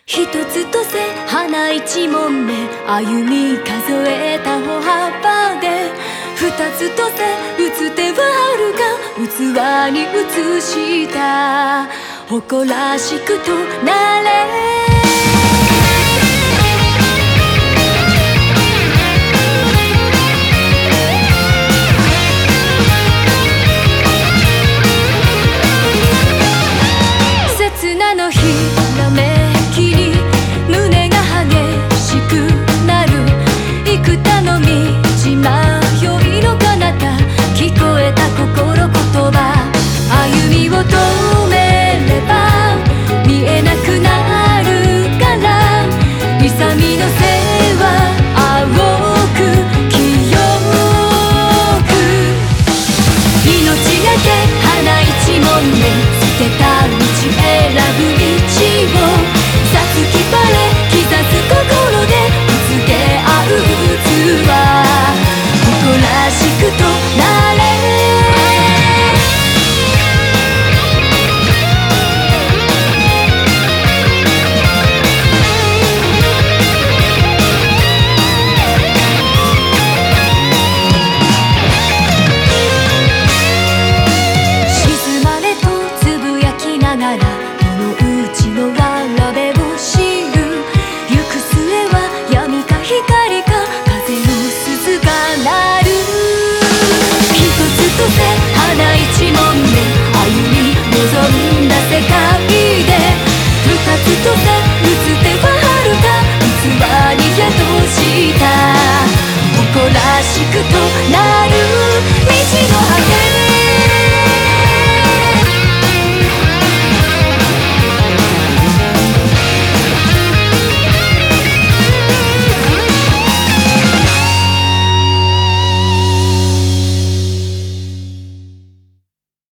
一つとせ花一問目、歩み数えた歩幅で。二つとせ打つ手は遥か器に移した。誇らしくとなれ。刹那のひらめきに胸が激しくなる。幾多の道迷いの彼方、聞こえた心言葉。歩みを止めれば